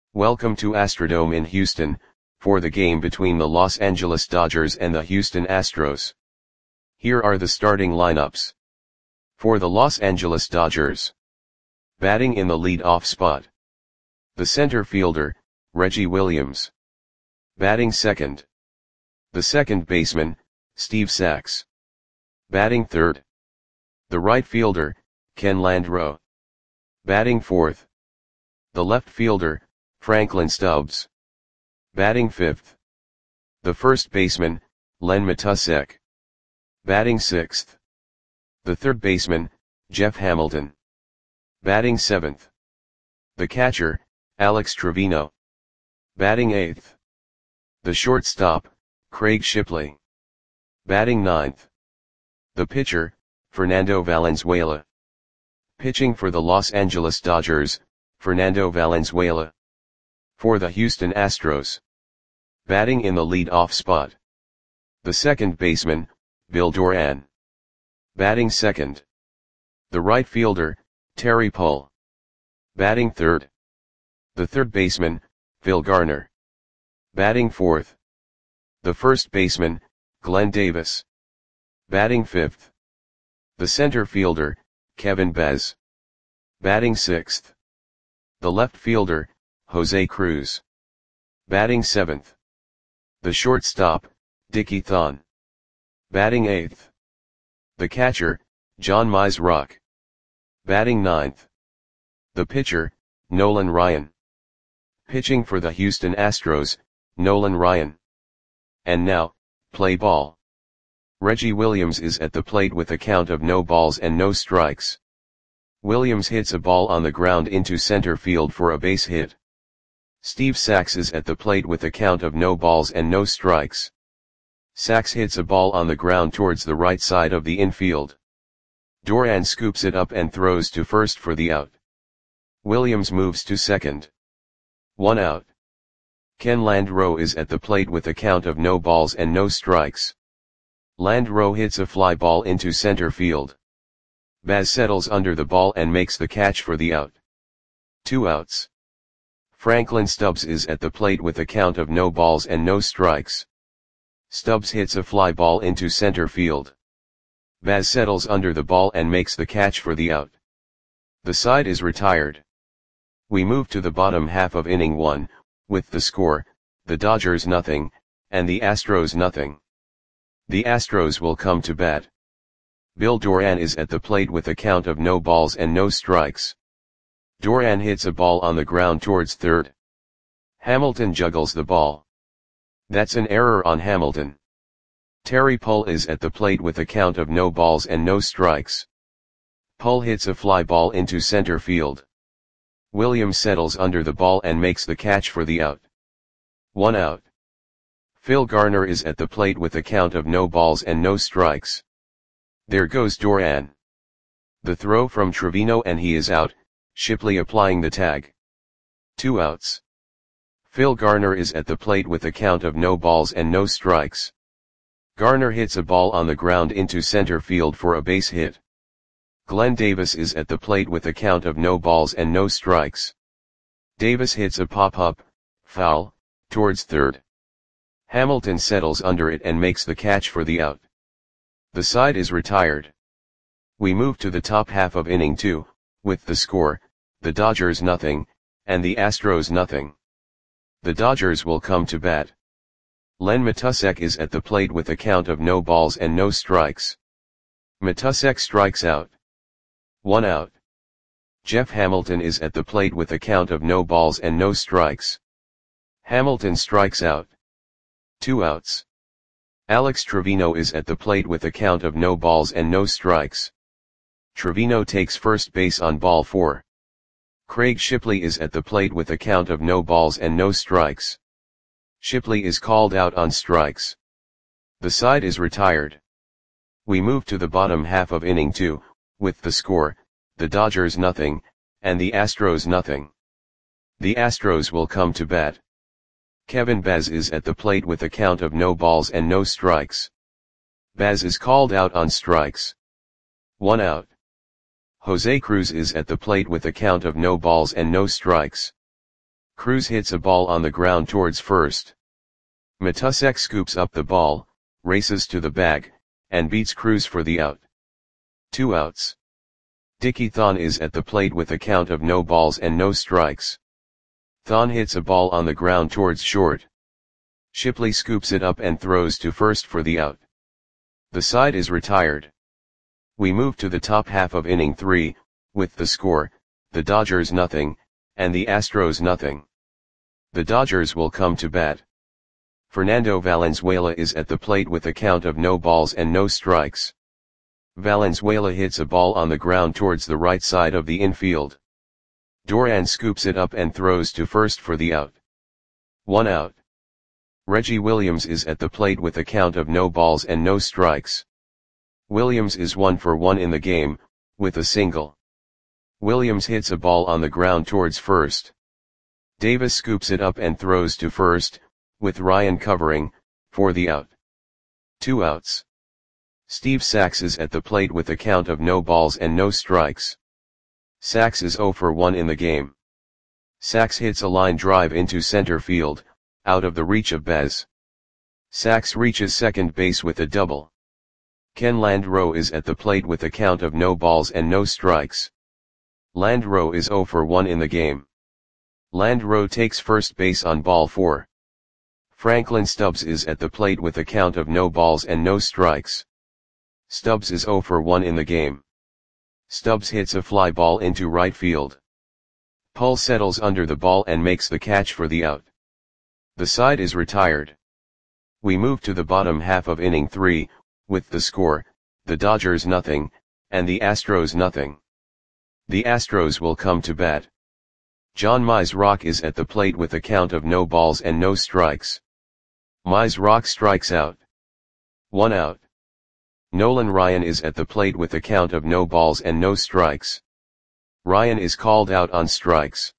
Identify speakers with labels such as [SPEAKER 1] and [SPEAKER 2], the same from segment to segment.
[SPEAKER 1] Welcome to Astrodome in Houston, for the game between the Los Angeles Dodgers and the Houston Astros. Here are the starting lineups. For the Los Angeles Dodgers. Batting in the lead-off spot. The center fielder, Reggie Williams. Batting second. The second baseman, Steve Sax. Batting third. The right fielder, Ken Landreaux. Batting fourth. The left fielder, Franklin Stubbs. Batting fifth. The first baseman, Len Matusek. Batting sixth. The third baseman, Jeff Hamilton. Batting seventh. The catcher, Alex Trevino. Batting eighth. The shortstop, Craig Shipley. Batting ninth. The pitcher, Fernando Valenzuela. Pitching for the Los Angeles Dodgers, Fernando Valenzuela. For the Houston Astros. Batting in the lead-off spot. The second baseman, Bill Doran. Batting second. The right fielder, Terry Pull. Batting third. The third baseman, Phil Garner. Batting fourth. The first baseman, Glenn Davis. Batting fifth. The center fielder, Kevin Bez. Batting sixth. The left fielder, Jose Cruz. Batting seventh. The shortstop, Dickie Thon. Batting eighth. The catcher, John Mizrock. Batting ninth. The pitcher, Nolan Ryan. Pitching for the Houston Astros, Nolan Ryan. And now, play ball. Reggie Williams is at the plate with a count of no balls and no strikes. Williams hits a ball on the ground into center field for a base hit. Steve Sax is at the plate with a count of no balls and no strikes. Sax hits a ball on the ground towards the right side of the infield. Doran scoops it up and throws to first for the out. Williams moves to second. 1 out. Ken Landreaux is at the plate with a count of no balls and no strikes. Landreaux hits a fly ball into center field. Baz settles under the ball and makes the catch for the out. 2 outs. Franklin Stubbs is at the plate with a count of no balls and no strikes. Stubbs hits a fly ball into center field. Baz settles under the ball and makes the catch for the out. The side is retired. We move to the bottom half of inning 1, with the score, the Dodgers nothing, and the Astros nothing. The Astros will come to bat. Bill Doran is at the plate with a count of no balls and no strikes. Doran hits a ball on the ground towards third. Hamilton juggles the ball. That's an error on Hamilton. Terry Pull is at the plate with a count of no balls and no strikes. Pull hits a fly ball into center field. Williams settles under the ball and makes the catch for the out. 1 out. Phil Garner is at the plate with a count of no balls and no strikes. There goes Doran. The throw from Trevino and he is out, Shipley applying the tag. 2 outs. Phil Garner is at the plate with a count of no balls and no strikes. Garner hits a ball on the ground into center field for a base hit. Glenn Davis is at the plate with a count of no balls and no strikes. Davis hits a pop-up, foul, towards third. Hamilton settles under it and makes the catch for the out. The side is retired. We move to the top half of inning 2, with the score, the Dodgers nothing, and the Astros nothing. The Dodgers will come to bat. Len Matusek is at the plate with a count of no balls and no strikes. Matusek strikes out. 1 out. Jeff Hamilton is at the plate with a count of no balls and no strikes. Hamilton strikes out. 2 outs. Alex Trevino is at the plate with a count of no balls and no strikes. Trevino takes first base on ball 4. Craig Shipley is at the plate with a count of no balls and no strikes. Shipley is called out on strikes. The side is retired. We move to the bottom half of inning 2, with the score, the Dodgers nothing, and the Astros nothing. The Astros will come to bat. Kevin Bez is at the plate with a count of no balls and no strikes. Bez is called out on strikes. 1 out. Jose Cruz is at the plate with a count of no balls and no strikes. Cruz hits a ball on the ground towards first. Matusek scoops up the ball, races to the bag, and beats Cruz for the out. 2 outs. Dickie Thon is at the plate with a count of no balls and no strikes. Thon hits a ball on the ground towards short. Shipley scoops it up and throws to first for the out. The side is retired. We move to the top half of inning 3, with the score, the Dodgers nothing, and the Astros nothing. The Dodgers will come to bat. Fernando Valenzuela is at the plate with a count of no balls and no strikes. Valenzuela hits a ball on the ground towards the right side of the infield. Duran scoops it up and throws to first for the out. 1 out. Reggie Williams is at the plate with a count of no balls and no strikes. Williams is 1 for 1 in the game, with a single. Williams hits a ball on the ground towards first. Davis scoops it up and throws to first, with Ryan covering, for the out. 2 outs. Steve Sax is at the plate with a count of no balls and no strikes. Sax is 0 for 1 in the game. Sax hits a line drive into center field, out of the reach of Bez. Sax reaches second base with a double. Ken Landreau is at the plate with a count of no balls and no strikes. Landreau is 0 for 1 in the game. Landreau takes first base on ball 4. Franklin Stubbs is at the plate with a count of no balls and no strikes. Stubbs is 0 for 1 in the game. Stubbs hits a fly ball into right field. Pull settles under the ball and makes the catch for the out. The side is retired. We move to the bottom half of inning 3, with the score, the Dodgers nothing, and the Astros nothing. The Astros will come to bat. John Mize is at the plate with a count of no balls and no strikes. Mize strikes out. 1 out. Nolan Ryan is at the plate with a count of no balls and no strikes. Ryan is called out on strikes.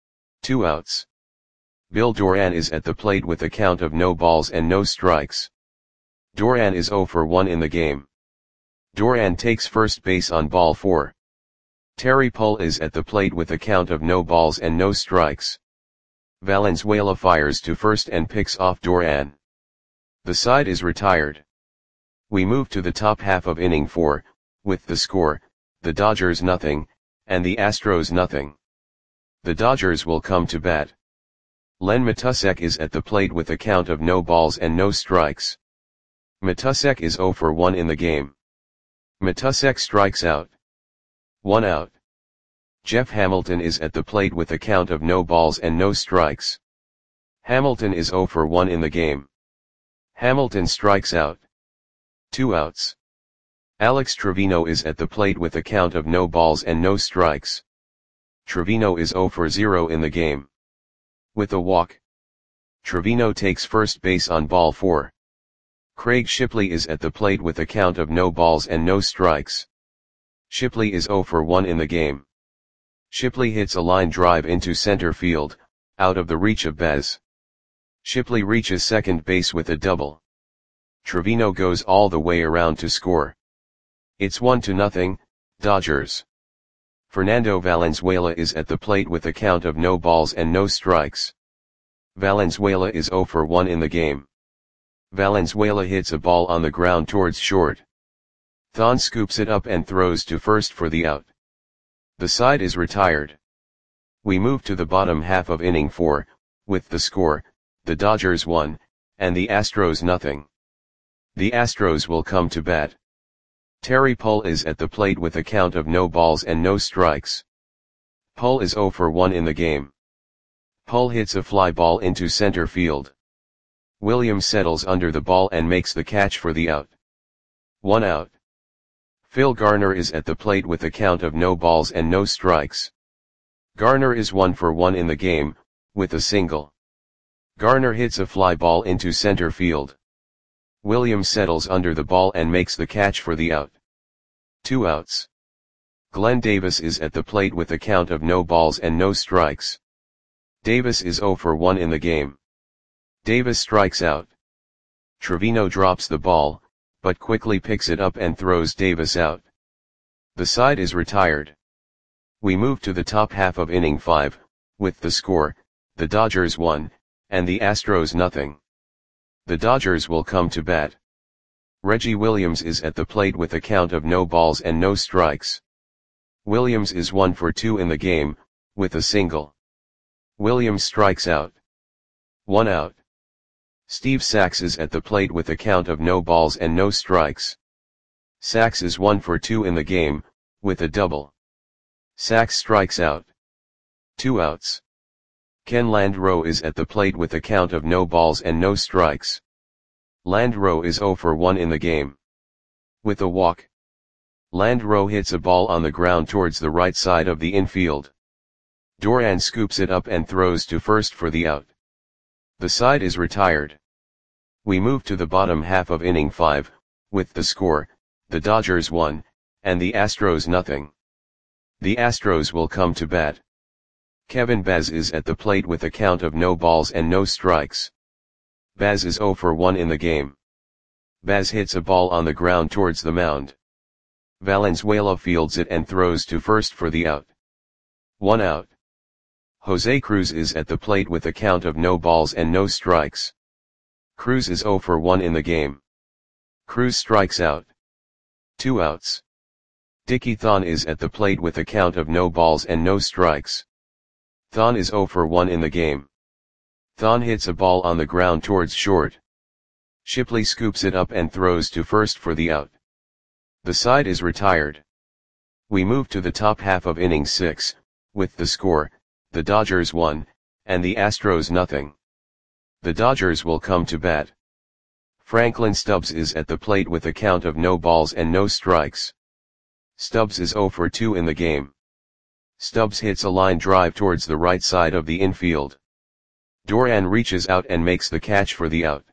[SPEAKER 1] 2 outs. Bill Duran is at the plate with a count of no balls and no strikes. Duran is 0 for 1 in the game. Duran takes first base on ball 4. Terry Pull is at the plate with a count of no balls and no strikes. Valenzuela fires to first and picks off Duran. The side is retired. We move to the top half of inning 4, with the score, the Dodgers nothing, and the Astros nothing. The Dodgers will come to bat. Len Matusek is at the plate with a count of no balls and no strikes. Matusek is 0 for 1 in the game. Matusek strikes out. 1 out. Jeff Hamilton is at the plate with a count of no balls and no strikes. Hamilton is 0 for 1 in the game. Hamilton strikes out. 2 outs. Alex Trevino is at the plate with a count of no balls and no strikes. Trevino is 0 for 0 in the game. With a walk. Trevino takes first base on ball 4. Craig Shipley is at the plate with a count of no balls and no strikes. Shipley is 0 for 1 in the game. Shipley hits a line drive into center field, out of the reach of Bez. Shipley reaches second base with a double. Trevino goes all the way around to score. It's 1-0, Dodgers. Fernando Valenzuela is at the plate with a count of no balls and no strikes. Valenzuela is 0 for 1 in the game. Valenzuela hits a ball on the ground towards short. Thon scoops it up and throws to first for the out. The side is retired. We move to the bottom half of inning 4, with the score, the Dodgers 1, and the Astros nothing. The Astros will come to bat. Terry Pull is at the plate with a count of no balls and no strikes. Pull is 0 for 1 in the game. Pull hits a fly ball into center field. Williams settles under the ball and makes the catch for the out. 1 out. Phil Garner is at the plate with a count of no balls and no strikes. Garner is 1 for 1 in the game, with a single. Garner hits a fly ball into center field. Williams settles under the ball and makes the catch for the out. 2 outs. Glenn Davis is at the plate with a count of no balls and no strikes. Davis is 0 for 1 in the game. Davis strikes out. Trevino drops the ball, but quickly picks it up and throws Davis out. The side is retired. We move to the top half of inning 5, with the score, the Dodgers 1, and the Astros nothing. The Dodgers will come to bat. Reggie Williams is at the plate with a count of no balls and no strikes. Williams is 1 for 2 in the game, with a single. Williams strikes out. 1 out. Steve Sax is at the plate with a count of no balls and no strikes. Sax is 1 for 2 in the game, with a double. Sax strikes out. 2 outs. Ken Landreau is at the plate with a count of no balls and no strikes. Landreau is 0 for 1 in the game. With a walk. Landreau hits a ball on the ground towards the right side of the infield. Duran scoops it up and throws to first for the out. The side is retired. We move to the bottom half of inning 5, with the score, the Dodgers 1, and the Astros nothing. The Astros will come to bat. Kevin Baz is at the plate with a count of no balls and no strikes. Baz is 0 for 1 in the game. Baz hits a ball on the ground towards the mound. Valenzuela fields it and throws to first for the out. 1 out. Jose Cruz is at the plate with a count of no balls and no strikes. Cruz is 0 for 1 in the game. Cruz strikes out. 2 outs. Dickie Thon is at the plate with a count of no balls and no strikes. Thon is 0 for 1 in the game. Thon hits a ball on the ground towards short. Shipley scoops it up and throws to first for the out. The side is retired. We move to the top half of inning 6, with the score, the Dodgers 1, and the Astros nothing. The Dodgers will come to bat. Franklin Stubbs is at the plate with a count of no balls and no strikes. Stubbs is 0 for 2 in the game. Stubbs hits a line drive towards the right side of the infield. Duran reaches out and makes the catch for the out.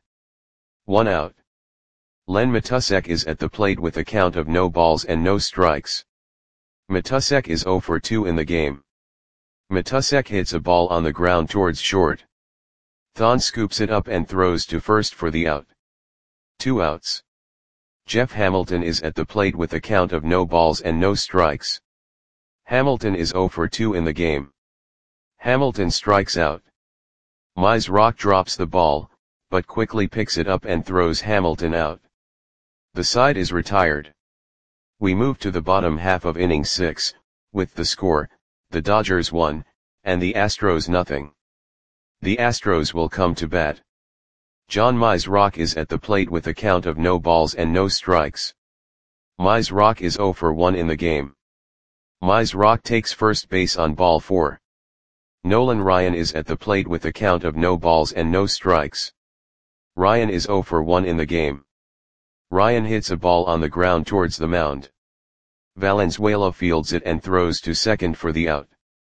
[SPEAKER 1] 1 out. Len Matusek is at the plate with a count of no balls and no strikes. Matusek is 0 for 2 in the game. Matusek hits a ball on the ground towards short. Thon scoops it up and throws to first for the out. 2 outs. Jeff Hamilton is at the plate with a count of no balls and no strikes. Hamilton is 0 for 2 in the game. Hamilton strikes out. Mize Rock drops the ball, but quickly picks it up and throws Hamilton out. The side is retired. We move to the bottom half of inning 6, with the score, the Dodgers 1, and the Astros nothing. The Astros will come to bat. John Mize Rock is at the plate with a count of no balls and no strikes. Mize Rock is 0 for 1 in the game. Mize Rock takes first base on ball 4. Nolan Ryan is at the plate with a count of no balls and no strikes. Ryan is 0 for 1 in the game. Ryan hits a ball on the ground towards the mound. Valenzuela fields it and throws to second for the out.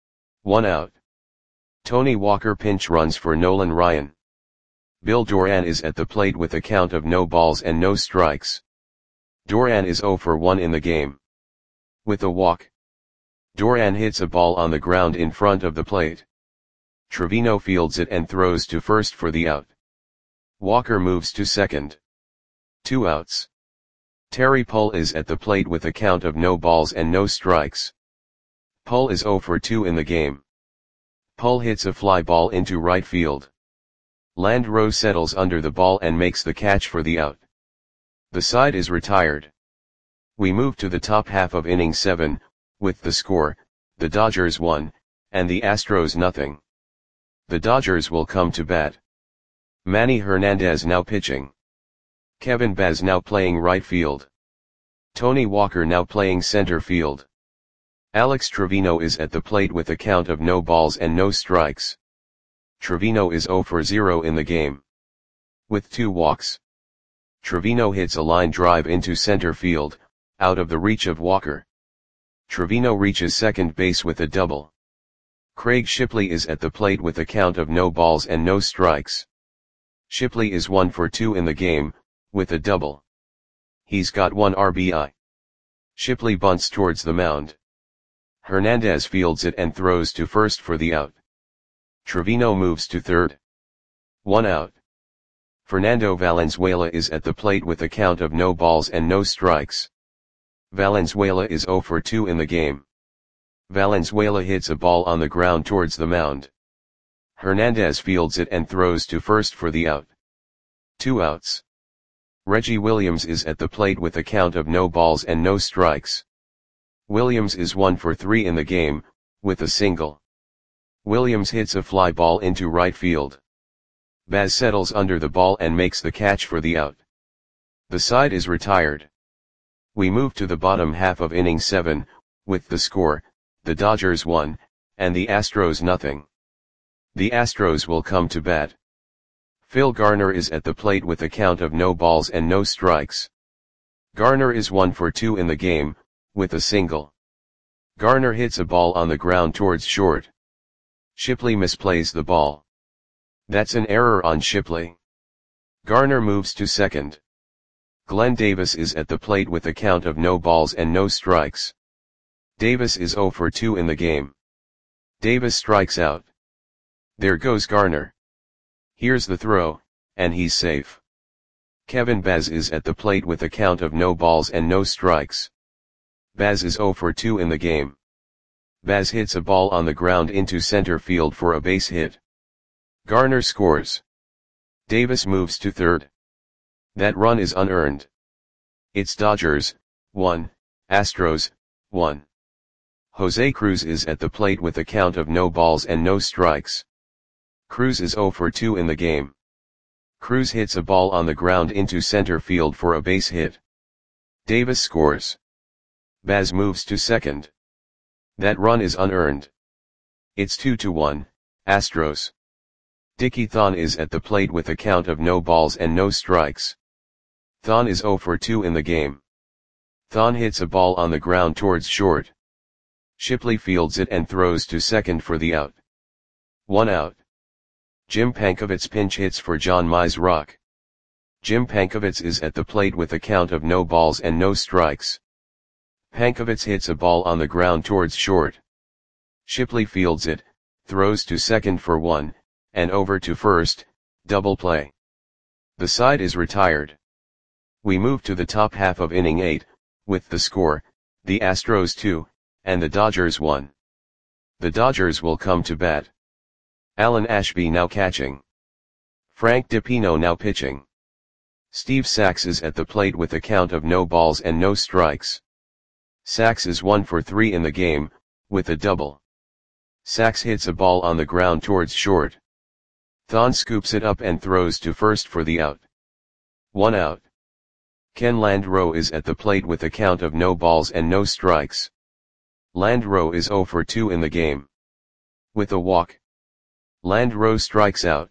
[SPEAKER 1] 1 out. Tony Walker pinch runs for Nolan Ryan. Bill Duran is at the plate with a count of no balls and no strikes. Duran is 0 for 1 in the game. With a walk. Duran hits a ball on the ground in front of the plate. Trevino fields it and throws to first for the out. Walker moves to second. 2 outs. Terry Pull is at the plate with a count of no balls and no strikes. Pull is 0 for 2 in the game. Pull hits a fly ball into right field. Landreau settles under the ball and makes the catch for the out. The side is retired. We move to the top half of inning 7, with the score, the Dodgers 1, and the Astros nothing. The Dodgers will come to bat. Manny Hernandez now pitching. Kevin Baz now playing right field. Tony Walker now playing center field. Alex Trevino is at the plate with a count of no balls and no strikes. Trevino is 0 for 0 in the game. With 2 walks. Trevino hits a line drive into center field, out of the reach of Walker. Trevino reaches second base with a double. Craig Shipley is at the plate with a count of no balls and no strikes. Shipley is 1 for 2 in the game, with a double. He's got 1 RBI. Shipley bunts towards the mound. Hernandez fields it and throws to first for the out. Trevino moves to third. 1 out. Fernando Valenzuela is at the plate with a count of no balls and no strikes. Valenzuela is 0 for 2 in the game. Valenzuela hits a ball on the ground towards the mound. Hernandez fields it and throws to first for the out. 2 outs. Reggie Williams is at the plate with a count of no balls and no strikes. Williams is 1 for 3 in the game, with a single. Williams hits a fly ball into right field. Baz settles under the ball and makes the catch for the out. The side is retired. We move to the bottom half of inning 7, with the score, the Dodgers 1, and the Astros nothing. The Astros will come to bat. Phil Garner is at the plate with a count of no balls and no strikes. Garner is 1 for 2 in the game, with a single. Garner hits a ball on the ground towards short. Shipley misplays the ball. That's an error on Shipley. Garner moves to second. Glenn Davis is at the plate with a count of no balls and no strikes. Davis is 0 for 2 in the game. Davis strikes out. There goes Garner. Here's the throw, and he's safe. Kevin Baz is at the plate with a count of no balls and no strikes. Baz is 0 for 2 in the game. Baz hits a ball on the ground into center field for a base hit. Garner scores. Davis moves to third. That run is unearned. It's Dodgers, 1, Astros, 1. Jose Cruz is at the plate with a count of no balls and no strikes. Cruz is 0 for 2 in the game. Cruz hits a ball on the ground into center field for a base hit. Davis scores. Baz moves to second. That run is unearned. It's 2-1, Astros. Dickie Thon is at the plate with a count of no balls and no strikes. Thon is 0 for 2 in the game. Thon hits a ball on the ground towards short. Shipley fields it and throws to second for the out. 1 out. Jim Pankovits pinch hits for John Mize. Jim Pankovits is at the plate with a count of no balls and no strikes. Pankovits hits a ball on the ground towards short. Shipley fields it, throws to second for 1, and over to first, double play. The side is retired. We move to the top half of inning 8, with the score, the Astros 2, and the Dodgers 1. The Dodgers will come to bat. Alan Ashby now catching. Frank DiPino now pitching. Steve Sax is at the plate with a count of no balls and no strikes. Sax is 1 for 3 in the game, with a double. Sax hits a ball on the ground towards short. Thon scoops it up and throws to first for the out. 1 out. Ken Landreau is at the plate with a count of no balls and no strikes. Landreau is 0 for 2 in the game. With a walk. Landreau strikes out.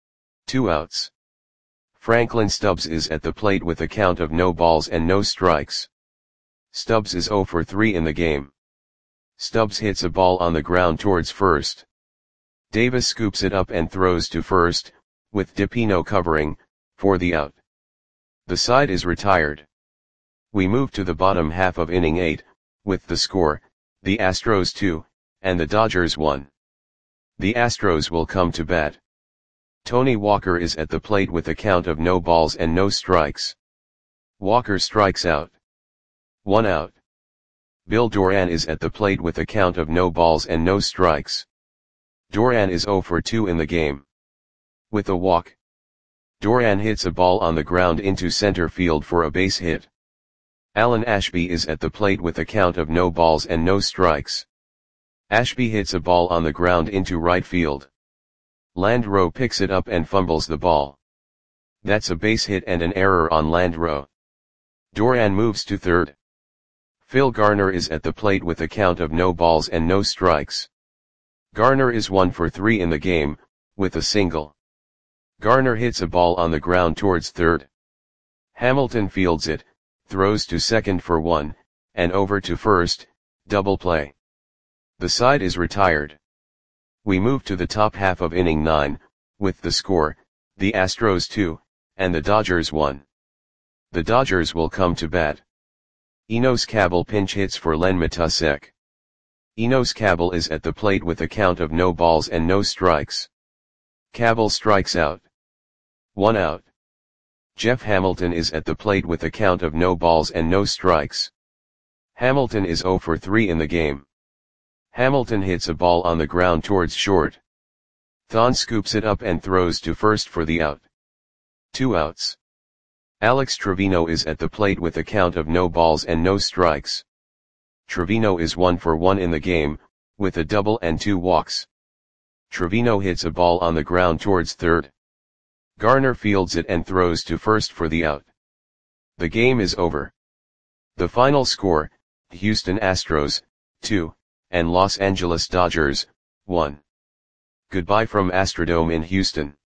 [SPEAKER 1] 2 outs. Franklin Stubbs is at the plate with a count of no balls and no strikes. Stubbs is 0 for 3 in the game. Stubbs hits a ball on the ground towards first. Davis scoops it up and throws to first, with DiPino covering, for the out. The side is retired. We move to the bottom half of inning 8, with the score, the Astros 2, and the Dodgers 1. The Astros will come to bat. Tony Walker is at the plate with a count of no balls and no strikes. Walker strikes out. 1 out. Bill Doran is at the plate with a count of no balls and no strikes. Doran is 0 for 2 in the game. With a walk. Doran hits a ball on the ground into center field for a base hit. Alan Ashby is at the plate with a count of no balls and no strikes. Ashby hits a ball on the ground into right field. Landreau picks it up and fumbles the ball. That's a base hit and an error on Landreau. Doran moves to third. Phil Garner is at the plate with a count of no balls and no strikes. Garner is 1 for 3 in the game, with a single. Garner hits a ball on the ground towards third. Hamilton fields it, throws to second for 1, and over to first, double play. The side is retired. We move to the top half of inning 9, with the score, the Astros 2, and the Dodgers 1. The Dodgers will come to bat. Enos Cabell pinch hits for Len Matusek. Enos Cabell is at the plate with a count of no balls and no strikes. Cabell strikes out. 1 out. Jeff Hamilton is at the plate with a count of no balls and no strikes. Hamilton is 0 for 3 in the game. Hamilton hits a ball on the ground towards short. Thon scoops it up and throws to first for the out. 2 outs. Alex Trevino is at the plate with a count of no balls and no strikes. Trevino is 1 for 1 in the game, with a double and 2 walks. Trevino hits a ball on the ground towards third. Garner fields it and throws to first for the out. The game is over. The final score, Houston Astros, 2, and Los Angeles Dodgers, 1. Goodbye from Astrodome in Houston.